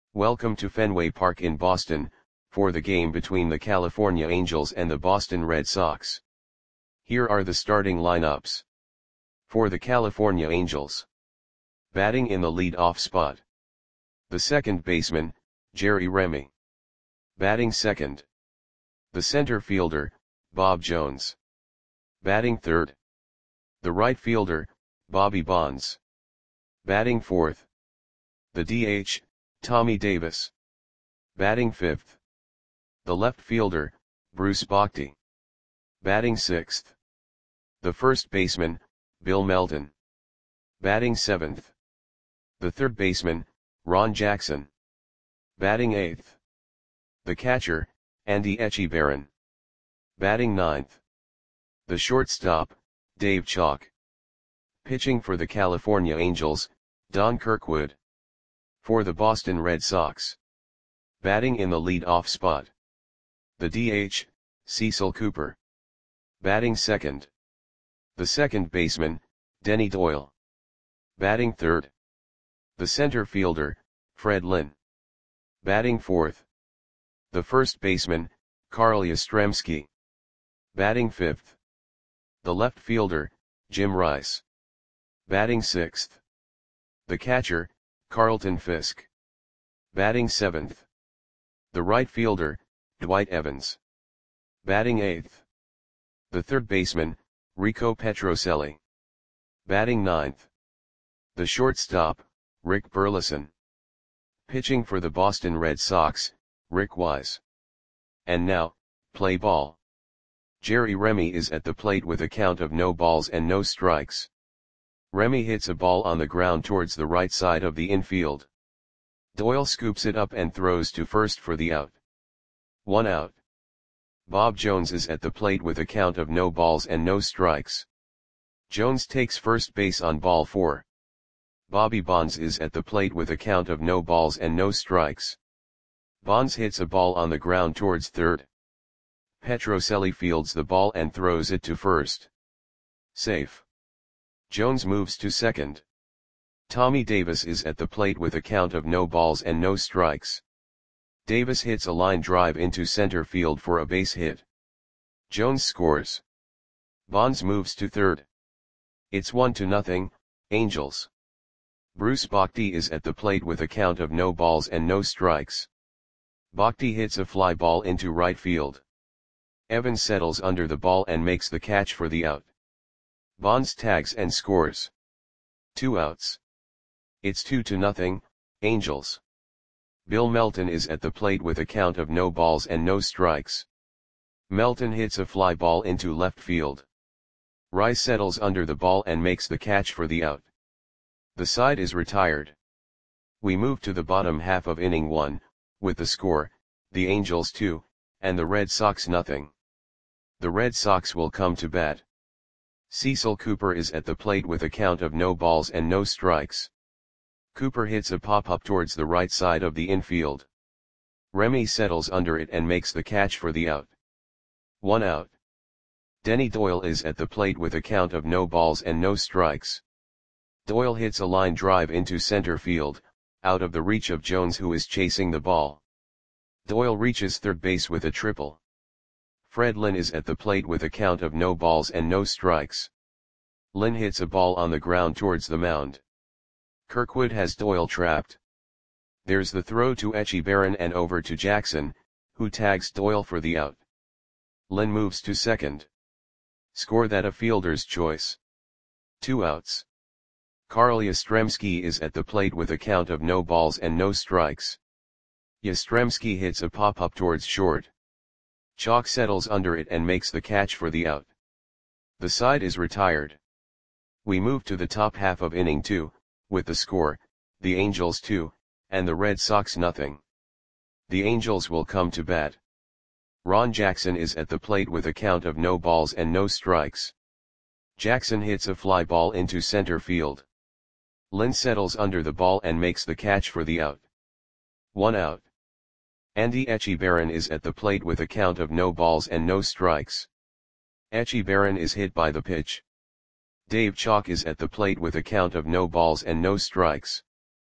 Welcome to Fenway Park in Boston, for the game between the California Angels and the Boston Red Sox. Here are the starting lineups. For the California Angels. Batting in the lead-off spot. The second baseman, Jerry Remy. Batting second. The center fielder, Bob Jones. Batting third. The right fielder, Bobby Bonds. Batting fourth. The DH, Tommy Davis. Batting fifth. The left fielder, Bruce Bochy. Batting sixth. The first baseman, Bill Melton. Batting seventh. The third baseman, Ron Jackson. Batting eighth. The catcher, Andy Etchebarren. Batting ninth. The shortstop, Dave Chalk. Pitching for the California Angels, Don Kirkwood. For the Boston Red Sox. Batting in the lead-off spot. The DH, Cecil Cooper. Batting second. The second baseman, Denny Doyle. Batting third. The center fielder, Fred Lynn. Batting fourth. The first baseman, Carl Yastrzemski. Batting fifth. The left fielder, Jim Rice. Batting sixth. The catcher, Carlton Fisk. Batting seventh. The right fielder, Dwight Evans. Batting eighth. The third baseman, Rico Petrocelli. Batting ninth. The shortstop, Rick Burleson. Pitching for the Boston Red Sox, Rick Wise. And now, play ball. Jerry Remy is at the plate with a count of no balls and no strikes. Remy hits a ball on the ground towards the right side of the infield. Doyle scoops it up and throws to first for the out. 1 out. Bob Jones is at the plate with a count of no balls and no strikes. Jones takes first base on ball 4. Bobby Bonds is at the plate with a count of no balls and no strikes. Bonds hits a ball on the ground towards third. Petrocelli fields the ball and throws it to first. Safe. Jones moves to second. Tommy Davis is at the plate with a count of no balls and no strikes. Davis hits a line drive into center field for a base hit. Jones scores. Bonds moves to third. It's 1-0, Angels. Bruce Bochy is at the plate with a count of no balls and no strikes. Bochy hits a fly ball into right field. Evans settles under the ball and makes the catch for the out. Bonds tags and scores. 2 outs. It's 2-0, Angels. Bill Melton is at the plate with a count of no balls and no strikes. Melton hits a fly ball into left field. Rice settles under the ball and makes the catch for the out. The side is retired. We move to the bottom half of inning 1, with the score, the Angels 2, and the Red Sox nothing. The Red Sox will come to bat. Cecil Cooper is at the plate with a count of no balls and no strikes. Cooper hits a pop-up towards the right side of the infield. Remy settles under it and makes the catch for the out. 1 out. Denny Doyle is at the plate with a count of no balls and no strikes. Doyle hits a line drive into center field, out of the reach of Jones who is chasing the ball. Doyle reaches third base with a triple. Fred Lynn is at the plate with a count of no balls and no strikes. Lynn hits a ball on the ground towards the mound. Kirkwood has Doyle trapped. There's the throw to Etchebarren and over to Jackson, who tags Doyle for the out. Lynn moves to second. Score that a fielder's choice. 2 outs. Carl Yastrzemski is at the plate with a count of no balls and no strikes. Yastrzemski hits a pop-up towards short. Chalk settles under it and makes the catch for the out. The side is retired. We move to the top half of inning 2, with the score, the Angels 2, and the Red Sox nothing. The Angels will come to bat. Ron Jackson is at the plate with a count of no balls and no strikes. Jackson hits a fly ball into center field. Lynn settles under the ball and makes the catch for the out. 1 out. Andy Etchebarren is at the plate with a count of no balls and no strikes. Etchebarren is hit by the pitch. Dave Chalk is at the plate with a count of no balls and no strikes.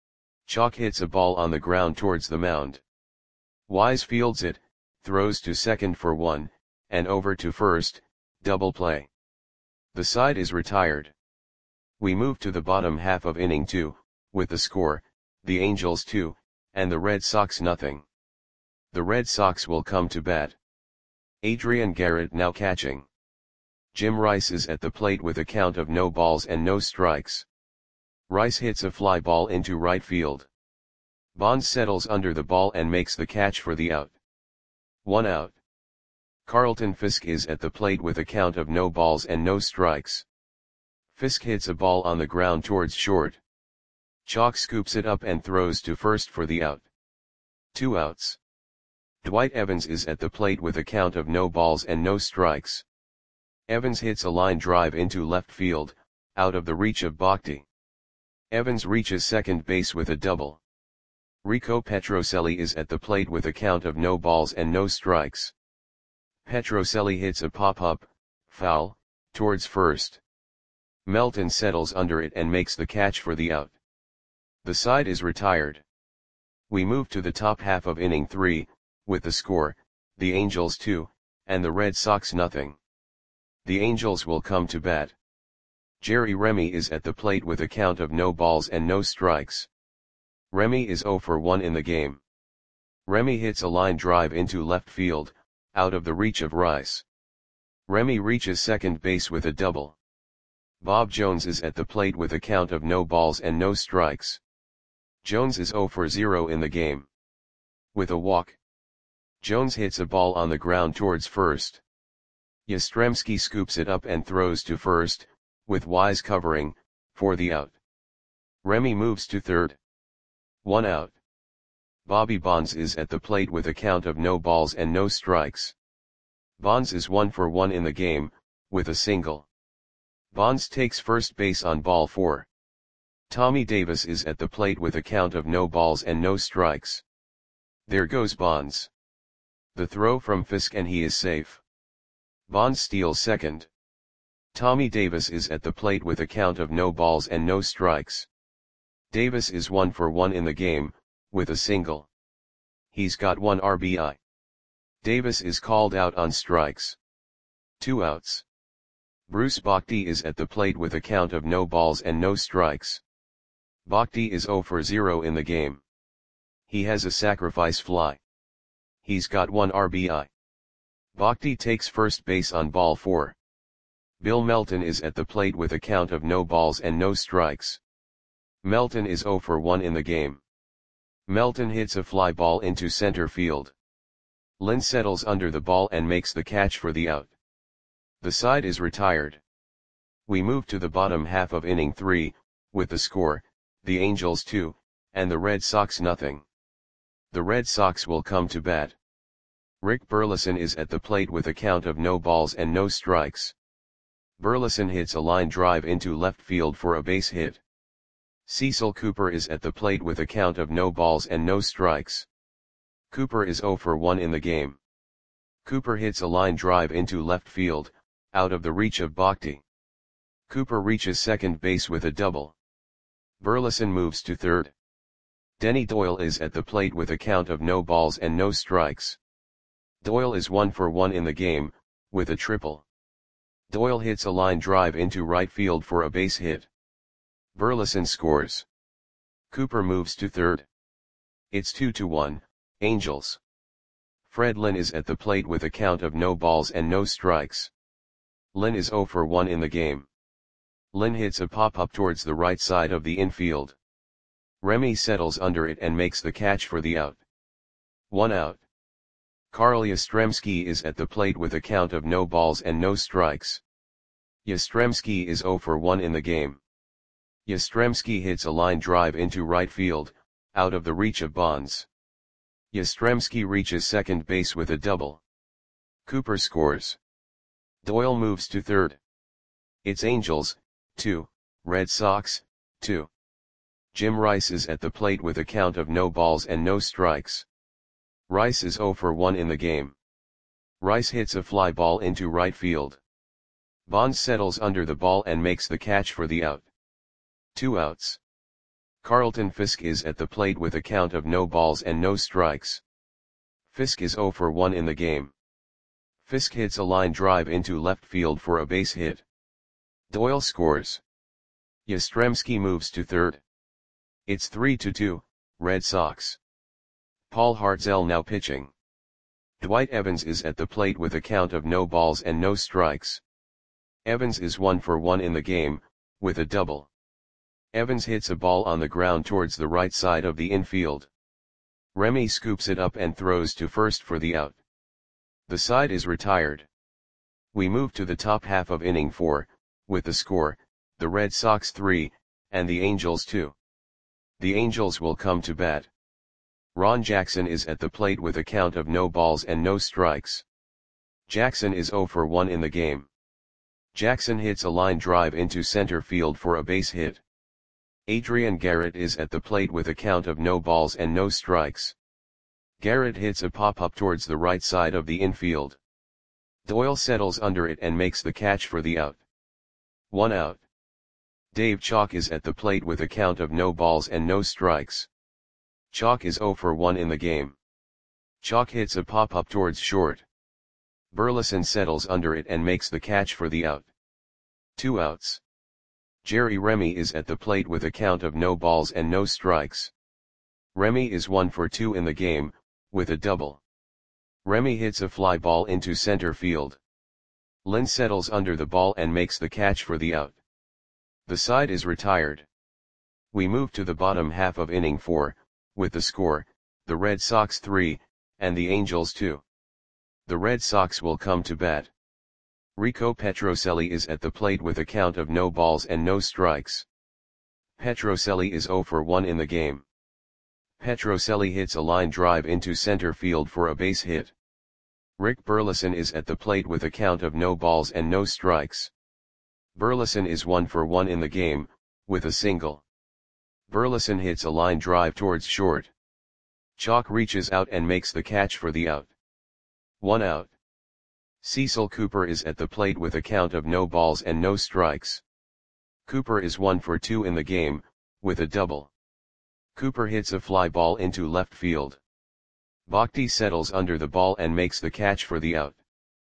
Chalk hits a ball on the ground towards the mound. Wise fields it, throws to second for one, and over to first, double play. The side is retired. We move to the bottom half of inning 2, with the score, the Angels 2, and the Red Sox nothing. The Red Sox will come to bat. Adrian Garrett now catching. Jim Rice is at the plate with a count of no balls and no strikes. Rice hits a fly ball into right field. Bonds settles under the ball and makes the catch for the out. 1 out. Carlton Fisk is at the plate with a count of no balls and no strikes. Fisk hits a ball on the ground towards short. Chalk scoops it up and throws to first for the out. 2 outs. Dwight Evans is at the plate with a count of no balls and no strikes. Evans hits a line drive into left field, out of the reach of Bhakti. Evans reaches second base with a double. Rico Petrocelli is at the plate with a count of no balls and no strikes. Petrocelli hits a pop-up, foul, towards first. Melton settles under it and makes the catch for the out. The side is retired. We move to the top half of inning 3, with the score, the Angels 2, and the Red Sox nothing. The Angels will come to bat. Jerry Remy is at the plate with a count of no balls and no strikes. Remy is 0 for 1 in the game. Remy hits a line drive into left field, out of the reach of Rice. Remy reaches second base with a double. Bob Jones is at the plate with a count of no balls and no strikes. Jones is 0 for 0 in the game. With a walk. Jones hits a ball on the ground towards first. Yastrzemski scoops it up and throws to first, with Wise covering, for the out. Remy moves to third. 1 out. Bobby Bonds is at the plate with a count of no balls and no strikes. Bonds is 1 for 1 in the game, with a single. Bonds takes first base on ball 4. Tommy Davis is at the plate with a count of no balls and no strikes. There goes Bonds. The throw from Fisk and he is safe. Bonds steals second. Tommy Davis is at the plate with a count of no balls and no strikes. Davis is 1 for 1 in the game, with a single. He's got 1 RBI. Davis is called out on strikes. 2 outs. Bruce Bhakti is at the plate with a count of no balls and no strikes. Bhakti is 0 for 0 in the game. He has a sacrifice fly. He's got 1 RBI. Bhakti takes first base on ball 4. Bill Melton is at the plate with a count of no balls and no strikes. Melton is 0 for 1 in the game. Melton hits a fly ball into center field. Lynn settles under the ball and makes the catch for the out. The side is retired. We move to the bottom half of inning 3, with the score, the Angels 2, and the Red Sox nothing. The Red Sox will come to bat. Rick Burleson is at the plate with a count of no balls and no strikes. Burleson hits a line drive into left field for a base hit. Cecil Cooper is at the plate with a count of no balls and no strikes. Cooper is 0 for 1 in the game. Cooper hits a line drive into left field, out of the reach of Bhakti. Cooper reaches second base with a double. Burleson moves to third. Denny Doyle is at the plate with a count of no balls and no strikes. Doyle is 1 for 1 in the game, with a triple. Doyle hits a line drive into right field for a base hit. Burleson scores. Cooper moves to third. It's 2-1, Angels. Fred Lynn is at the plate with a count of no balls and no strikes. Lynn is 0 for 1 in the game. Lynn hits a pop-up towards the right side of the infield. Remy settles under it and makes the catch for the out. 1 out. Carl Yastrzemski is at the plate with a count of no balls and no strikes. Yastrzemski is 0 for 1 in the game. Yastrzemski hits a line drive into right field, out of the reach of Bonds. Yastrzemski reaches second base with a double. Cooper scores. Doyle moves to third. It's Angels, 2, Red Sox, 2. Jim Rice is at the plate with a count of no balls and no strikes. Rice is 0 for 1 in the game. Rice hits a fly ball into right field. Bonds settles under the ball and makes the catch for the out. 2 outs. Carlton Fisk is at the plate with a count of no balls and no strikes. Fisk is 0 for 1 in the game. Fisk hits a line drive into left field for a base hit. Doyle scores. Yastrzemski moves to third. It's 3-2, Red Sox. Paul Hartzell now pitching. Dwight Evans is at the plate with a count of no balls and no strikes. Evans is 1 for 1 in the game, with a double. Evans hits a ball on the ground towards the right side of the infield. Remy scoops it up and throws to first for the out. The side is retired. We move to the top half of inning 4, with the score, the Red Sox 3, and the Angels 2. The Angels will come to bat. Ron Jackson is at the plate with a count of no balls and no strikes. Jackson is 0 for 1 in the game. Jackson hits a line drive into center field for a base hit. Adrian Garrett is at the plate with a count of no balls and no strikes. Garrett hits a pop-up towards the right side of the infield. Doyle settles under it and makes the catch for the out. 1 out. Dave Chalk is at the plate with a count of no balls and no strikes. Chalk is 0 for 1 in the game. Chalk hits a pop-up towards short. Burleson settles under it and makes the catch for the out. 2 outs. Jerry Remy is at the plate with a count of no balls and no strikes. Remy is 1 for 2 in the game, with a double. Remy hits a fly ball into center field. Lynn settles under the ball and makes the catch for the out. The side is retired. We move to the bottom half of inning 4, with the score, the Red Sox 3, and the Angels 2. The Red Sox will come to bat. Rico Petrocelli is at the plate with a count of no balls and no strikes. Petrocelli is 0 for 1 in the game. Petrocelli hits a line drive into center field for a base hit. Rick Burleson is at the plate with a count of no balls and no strikes. Burleson is 1 for 1 in the game, with a single. Burleson hits a line drive towards short. Chalk reaches out and makes the catch for the out. 1 out. Cecil Cooper is at the plate with a count of no balls and no strikes. Cooper is 1 for 2 in the game, with a double. Cooper hits a fly ball into left field. Bhakti settles under the ball and makes the catch for the out.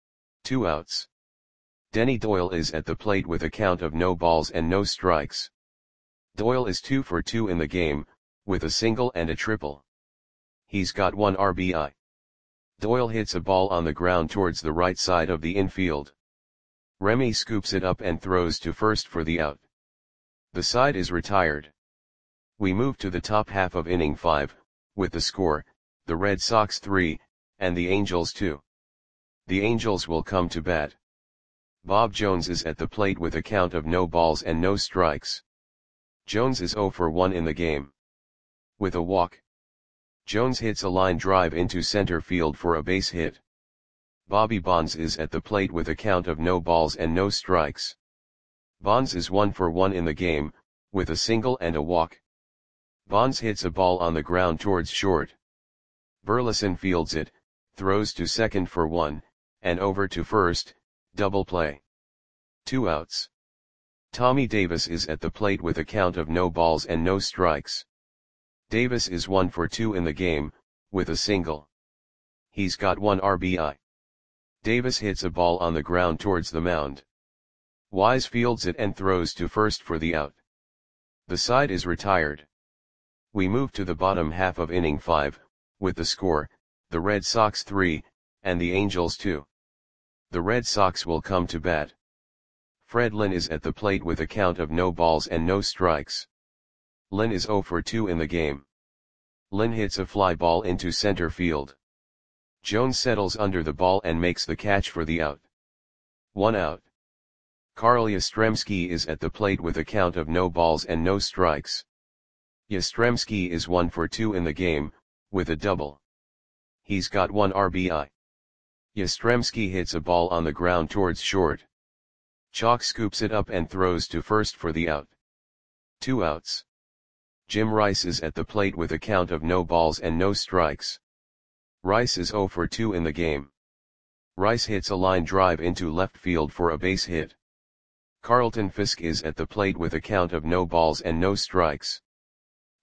2 outs. Denny Doyle is at the plate with a count of no balls and no strikes. Doyle is 2 for 2 in the game, with a single and a triple. He's got 1 RBI. Doyle hits a ball on the ground towards the right side of the infield. Remy scoops it up and throws to first for the out. The side is retired. We move to the top half of inning 5, with the score, the Red Sox 3, and the Angels 2. The Angels will come to bat. Bob Jones is at the plate with a count of no balls and no strikes. Jones is 0 for 1 in the game. With a walk. Jones hits a line drive into center field for a base hit. Bobby Bonds is at the plate with a count of no balls and no strikes. Bonds is 1 for 1 in the game, with a single and a walk. Bonds hits a ball on the ground towards short. Burleson fields it, throws to second for 1, and over to first, double play. 2 outs. Tommy Davis is at the plate with a count of no balls and no strikes. Davis is 1 for 2 in the game, with a single. He's got 1 RBI. Davis hits a ball on the ground towards the mound. Wise fields it and throws to first for the out. The side is retired. We move to the bottom half of inning 5, with the score, the Red Sox 3, and the Angels 2. The Red Sox will come to bat. Fred Lynn is at the plate with a count of no balls and no strikes. Lynn is 0 for 2 in the game. Lynn hits a fly ball into center field. Jones settles under the ball and makes the catch for the out. 1 out. Carl Yastrzemski is at the plate with a count of no balls and no strikes. Yastrzemski is 1 for 2 in the game, with a double. He's got 1 RBI. Yastrzemski hits a ball on the ground towards short. Chalk scoops it up and throws to first for the out. 2 outs. Jim Rice is at the plate with a count of no balls and no strikes. Rice is 0 for 2 in the game. Rice hits a line drive into left field for a base hit. Carlton Fisk is at the plate with a count of no balls and no strikes.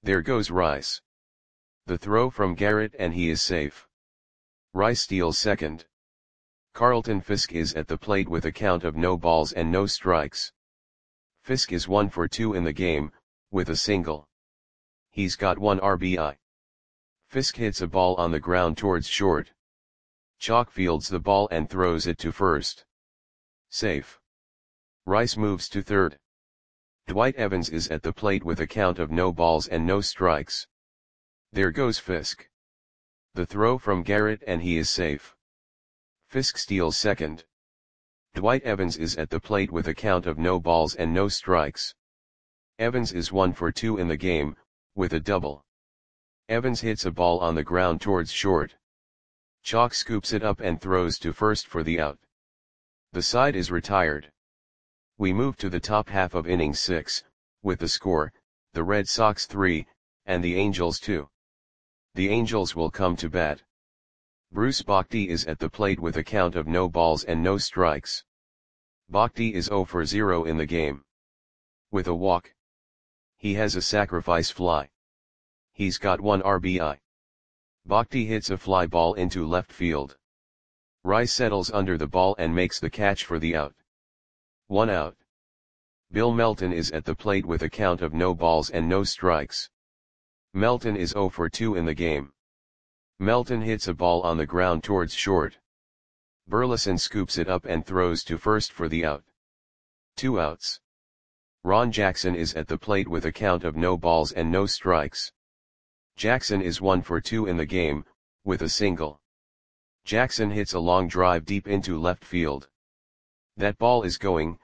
There goes Rice. The throw from Garrett and he is safe. Rice steals second. Carlton Fisk is at the plate with a count of no balls and no strikes. Fisk is 1 for 2 in the game, with a single. He's got 1 RBI. Fisk hits a ball on the ground towards short. Chalk fields the ball and throws it to first. Safe. Rice moves to third. Dwight Evans is at the plate with a count of no balls and no strikes. There goes Fisk. The throw from Garrett and he is safe. Fisk steals second. Dwight Evans is at the plate with a count of no balls and no strikes. Evans is 1 for 2 in the game, with a double. Evans hits a ball on the ground towards short. Chalk scoops it up and throws to first for the out. The side is retired. We move to the top half of inning 6, with the score, the Red Sox 3, and the Angels 2. The Angels will come to bat. Bruce Bochy is at the plate with a count of no balls and no strikes. Bochy is 0 for 0 in the game. With a walk. He has a sacrifice fly. He's got 1 RBI. Bochy hits a fly ball into left field. Rice settles under the ball and makes the catch for the out. 1 out. Bill Melton is at the plate with a count of no balls and no strikes. Melton is 0 for 2 in the game. Melton hits a ball on the ground towards short. Burleson scoops it up and throws to first for the out. 2 outs. Ron Jackson is at the plate with a count of no balls and no strikes. Jackson is 1 for 2 in the game, with a single. Jackson hits a long drive deep into left field. That ball is gone.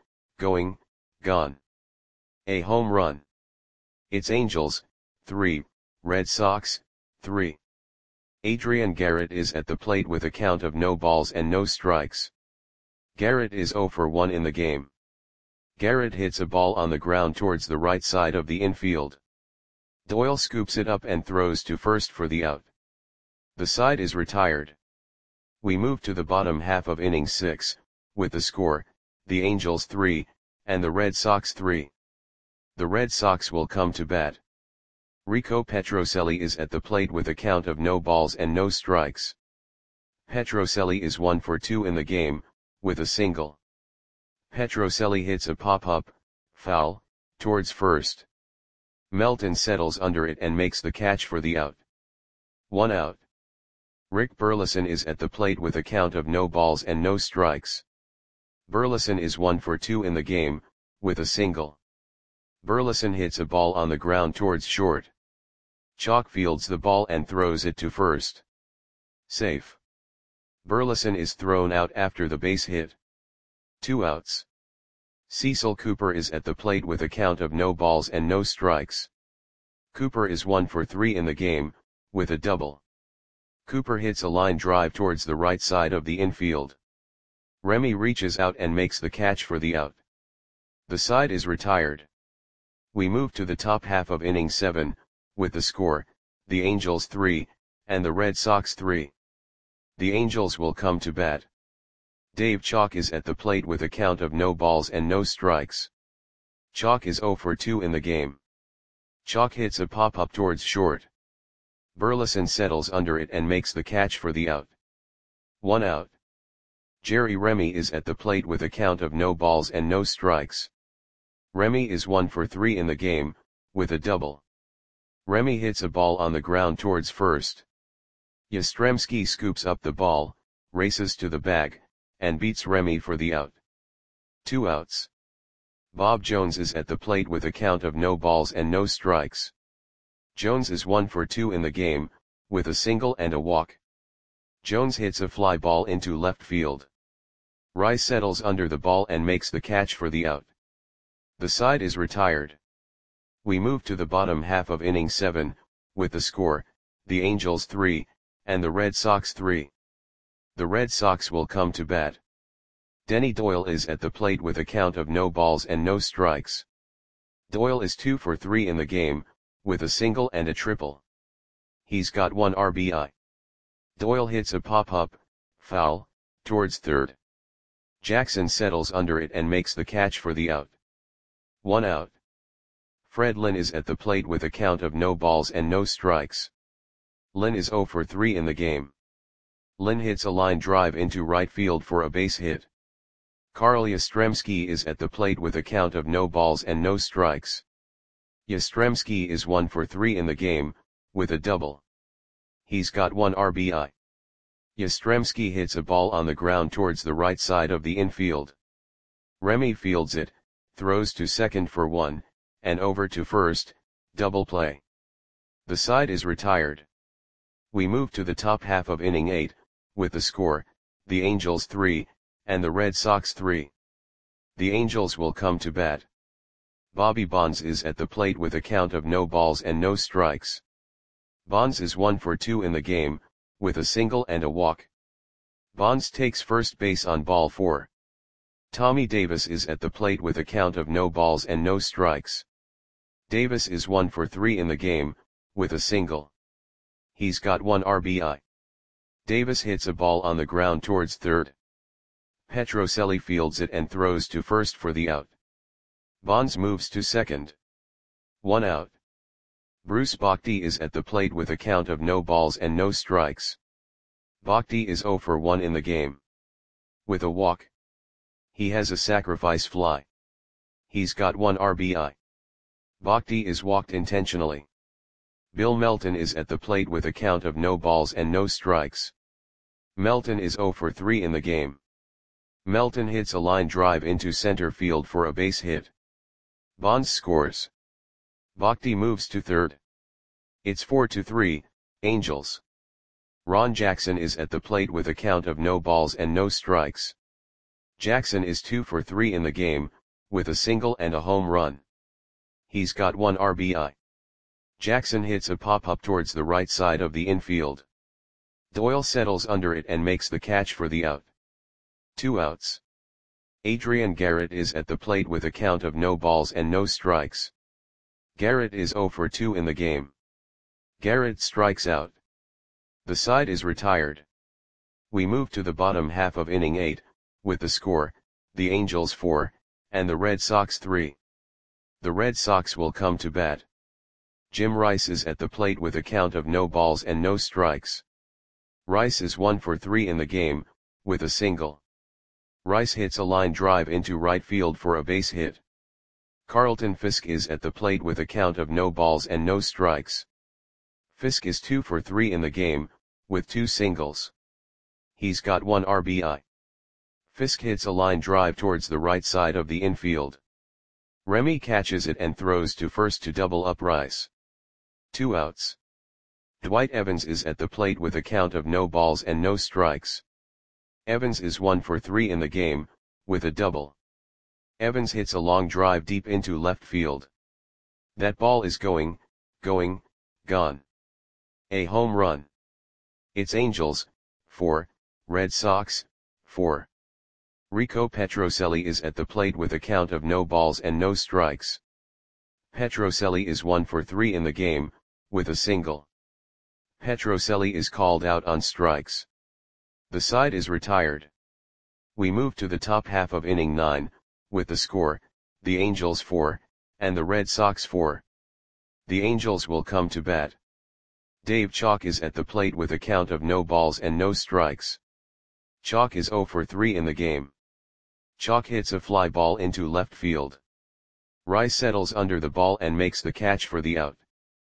A home run. It's Angels, 3, Red Sox, 3. Adrian Garrett is at the plate with a count of no balls and no strikes. Garrett is 0 for 1 in the game. Garrett hits a ball on the ground towards the right side of the infield. Doyle scoops it up and throws to first for the out. The side is retired. We move to the bottom half of inning 6, with the score, the Angels 3, and the Red Sox 3. The Red Sox will come to bat. Rico Petrocelli is at the plate with a count of no balls and no strikes. Petrocelli is 1 for 2 in the game, with a single. Petrocelli hits a pop-up, foul, towards first. Melton settles under it and makes the catch for the out. 1 out. Rick Burleson is at the plate with a count of no balls and no strikes. Burleson is 1 for 2 in the game, with a single. Burleson hits a ball on the ground towards short. Chalk fields the ball and throws it to first. Safe. Burleson is thrown out after the base hit. 2 outs. Cecil Cooper is at the plate with a count of no balls and no strikes. Cooper is 1 for 3 in the game, with a double. Cooper hits a line drive towards the right side of the infield. Remy reaches out and makes the catch for the out. The side is retired. We move to the top half of inning 7, with the score, the Angels 3, and the Red Sox 3. The Angels will come to bat. Dave Chalk is at the plate with a count of no balls and no strikes. Chalk is 0 for 2 in the game. Chalk hits a pop-up towards short. Burleson settles under it and makes the catch for the out. 1 out. Jerry Remy is at the plate with a count of no balls and no strikes. Remy is 1 for 3 in the game, with a double. Remy hits a ball on the ground towards first. Yastrzemski scoops up the ball, races to the bag, and beats Remy for the out. 2 outs. Bob Jones is at the plate with a count of no balls and no strikes. Jones is 1 for 2 in the game, with a single and a walk. Jones hits a fly ball into left field. Rice settles under the ball and makes the catch for the out. The side is retired. We move to the bottom half of inning 7, with the score, the Angels 3, and the Red Sox 3. The Red Sox will come to bat. Denny Doyle is at the plate with a count of no balls and no strikes. Doyle is 2 for 3 in the game, with a single and a triple. He's got 1 RBI. Doyle hits a pop-up, foul, towards third. Jackson settles under it and makes the catch for the out. 1 out. Fred Lynn is at the plate with a count of no balls and no strikes. Lynn is 0 for 3 in the game. Lynn hits a line drive into right field for a base hit. Carl Yastrzemski is at the plate with a count of no balls and no strikes. Yastrzemski is 1 for 3 in the game, with a double. He's got 1 RBI. Yastrzemski hits a ball on the ground towards the right side of the infield. Remy fields it, throws to second for 1, and over to first, double play. The side is retired. We move to the top half of inning 8, with the score, the Angels 3, and the Red Sox 3. The Angels will come to bat. Bobby Bonds is at the plate with a count of no balls and no strikes. Bonds is 1 for 2 in the game, with a single and a walk. Bonds takes first base on ball 4. Tommy Davis is at the plate with a count of no balls and no strikes. Davis is 1 for 3 in the game, with a single. He's got 1 RBI. Davis hits a ball on the ground towards third. Petrocelli fields it and throws to first for the out. Bonds moves to second. 1 out. Bruce Bochy is at the plate with a count of no balls and no strikes. Bochy is 0 for 1 in the game. With a walk. He has a sacrifice fly. He's got 1 RBI. Bochy is walked intentionally. Bill Melton is at the plate with a count of no balls and no strikes. Melton is 0 for 3 in the game. Melton hits a line drive into center field for a base hit. Bonds scores. Bochy moves to third. It's 4-3, Angels. Ron Jackson is at the plate with a count of no balls and no strikes. Jackson is 2 for 3 in the game, with a single and a home run. He's got 1 RBI. Jackson hits a pop-up towards the right side of the infield. Doyle settles under it and makes the catch for the out. 2 outs. Adrian Garrett is at the plate with a count of no balls and no strikes. Garrett is 0 for 2 in the game. Garrett strikes out. The side is retired. We move to the bottom half of inning 8, with the score, the Angels 4, and the Red Sox 3. The Red Sox will come to bat. Jim Rice is at the plate with a count of no balls and no strikes. Rice is 1 for 3 in the game, with a single. Rice hits a line drive into right field for a base hit. Carlton Fisk is at the plate with a count of no balls and no strikes. Fisk is 2 for 3 in the game, with 2 singles. He's got 1 RBI. Fisk hits a line drive towards the right side of the infield. Remy catches it and throws to first to double up Rice. 2 outs. Dwight Evans is at the plate with a count of no balls and no strikes. Evans is 1 for 3 in the game, with a double. Evans hits a long drive deep into left field. That ball is going, gone. A home run. It's Angels, 4, Red Sox, 4. Rico Petrocelli is at the plate with a count of no balls and no strikes. Petrocelli is 1 for 3 in the game, with a single. Petrocelli is called out on strikes. The side is retired. We move to the top half of inning 9, with the score, the Angels 4, and the Red Sox 4. The Angels will come to bat. Dave Chalk is at the plate with a count of no balls and no strikes. Chalk is 0 for 3 in the game. Chalk hits a fly ball into left field. Rice settles under the ball and makes the catch for the out.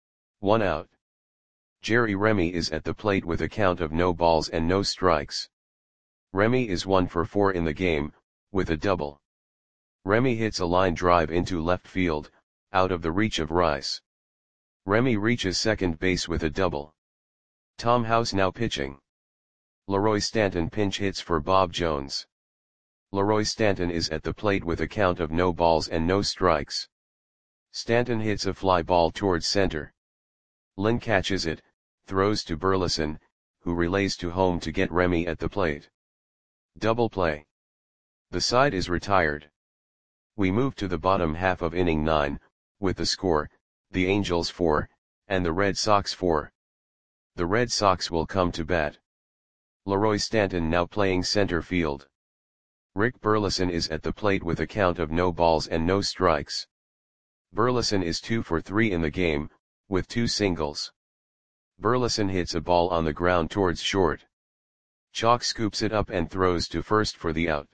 1 out. Jerry Remy is at the plate with a count of no balls and no strikes. Remy is 1 for 4 in the game, with a double. Remy hits a line drive into left field, out of the reach of Rice. Remy reaches second base with a double. Tom House now pitching. Leroy Stanton pinch hits for Bob Jones. Leroy Stanton is at the plate with a count of no balls and no strikes. Stanton hits a fly ball towards center. Lynn catches it, throws to Burleson, who relays to home to get Remy at the plate. Double play. The side is retired. We move to the bottom half of inning 9, with the score, the Angels 4, and the Red Sox 4. The Red Sox will come to bat. Leroy Stanton now playing center field. Rick Burleson is at the plate with a count of no balls and no strikes. Burleson is 2 for 3 in the game, with 2 singles. Burleson hits a ball on the ground towards short. Chalk scoops it up and throws to first for the out.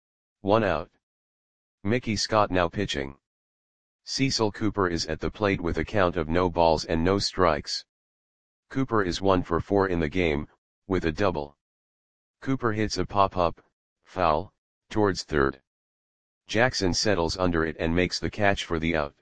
1 out. Mickey Scott now pitching. Cecil Cooper is at the plate with a count of no balls and no strikes. Cooper is 1 for 4 in the game, with a double. Cooper hits a pop-up, foul, towards third. Jackson settles under it and makes the catch for the out.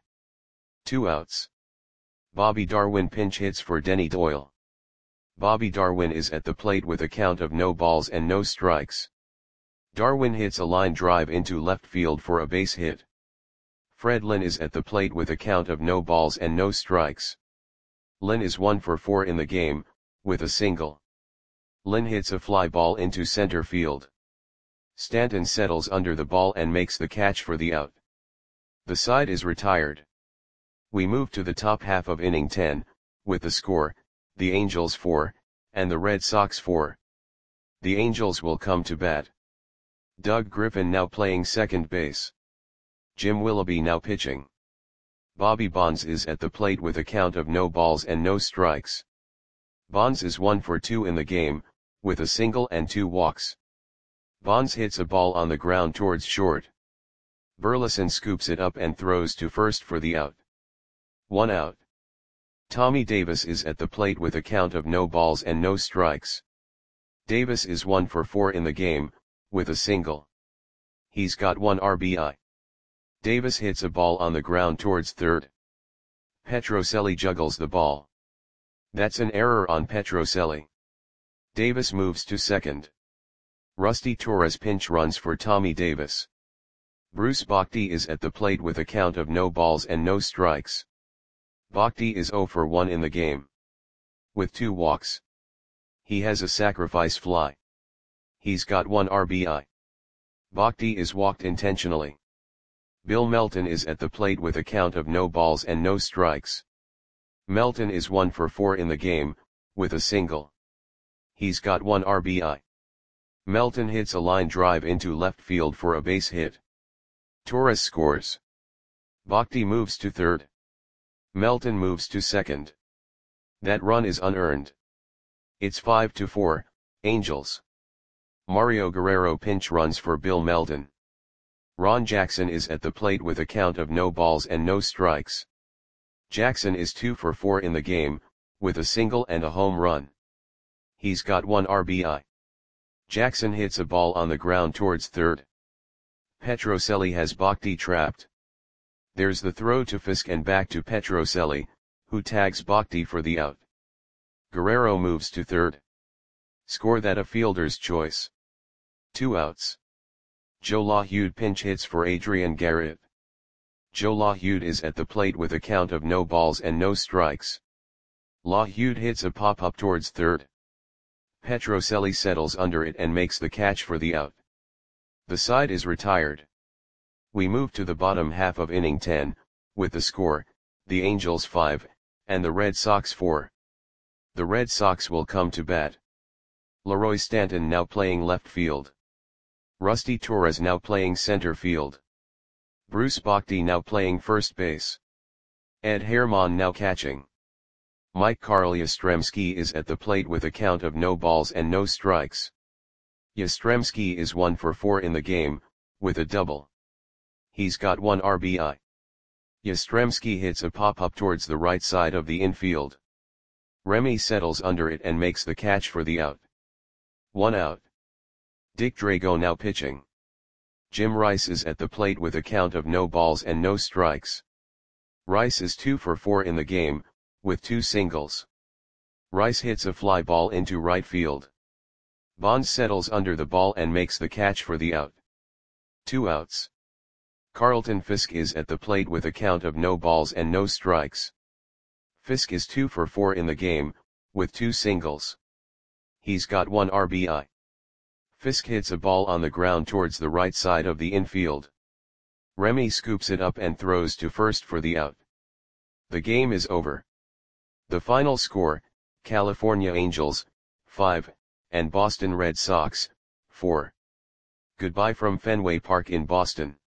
2 outs. Bobby Darwin pinch hits for Denny Doyle. Bobby Darwin is at the plate with a count of no balls and no strikes. Darwin hits a line drive into left field for a base hit. Fred Lynn is at the plate with a count of no balls and no strikes. Lynn is 1 for 4 in the game, with a single. Lynn hits a fly ball into center field. Stanton settles under the ball and makes the catch for the out. The side is retired. We move to the top half of inning 10, with the score, the Angels 4, and the Red Sox 4. The Angels will come to bat. Doug Griffin now playing second base. Jim Willoughby now pitching. Bobby Bonds is at the plate with a count of no balls and no strikes. Bonds is 1 for 2 in the game, with a single and 2 walks. Bonds hits a ball on the ground towards short. Burleson scoops it up and throws to first for the out. 1 out. Tommy Davis is at the plate with a count of no balls and no strikes. Davis is 1 for 4 in the game, with a single. He's got 1 RBI. Davis hits a ball on the ground towards third. Petrocelli juggles the ball. That's an error on Petrocelli. Davis moves to second. Rusty Torres pinch runs for Tommy Davis. Bruce Bochy is at the plate with a count of no balls and no strikes. Bochy is 0 for 1 in the game, with 2 walks. He has a sacrifice fly. He's got 1 RBI. Bochy is walked intentionally. Bill Melton is at the plate with a count of no balls and no strikes. Melton is 1 for 4 in the game, with a single. He's got 1 RBI. Melton hits a line drive into left field for a base hit. Torres scores. Bochy moves to third. Melton moves to second. That run is unearned. It's 5-4, Angels. Mario Guerrero pinch runs for Bill Melton. Ron Jackson is at the plate with a count of no balls and no strikes. Jackson is 2 for 4 in the game, with a single and a home run. He's got 1 RBI. Jackson hits a ball on the ground towards third. Petrocelli has Bochy trapped. There's the throw to Fisk and back to Petrocelli, who tags Bochy for the out. Guerrero moves to third. Score that a fielder's choice. 2 outs. Joe LaHude pinch hits for Adrian Garrett. Joe LaHude is at the plate with a count of no balls and no strikes. LaHude hits a pop-up towards third. Petrocelli settles under it and makes the catch for the out. The side is retired. We move to the bottom half of inning 10, with the score, the Angels 5, and the Red Sox 4. The Red Sox will come to bat. Leroy Stanton now playing left field. Rusty Torres now playing center field. Bruce Bochy now playing first base. Ed Herman now catching. Mike Carl Yastrzemski is at the plate with a count of no balls and no strikes. Yastrzemski is 1 for 4 in the game, with a double. He's got 1 RBI. Yastrzemski hits a pop-up towards the right side of the infield. Remy settles under it and makes the catch for the out. 1 out. Dick Drago now pitching. Jim Rice is at the plate with a count of no balls and no strikes. Rice is 2 for 4 in the game, with 2 singles. Rice hits a fly ball into right field. Bonds settles under the ball and makes the catch for the out. 2 outs. Carlton Fisk is at the plate with a count of no balls and no strikes. Fisk is 2 for 4 in the game, with 2 singles. He's got 1 RBI. Fisk hits a ball on the ground towards the right side of the infield. Remy scoops it up and throws to first for the out. The game is over. The final score, California Angels, 5, and Boston Red Sox, 4. Goodbye from Fenway Park in Boston.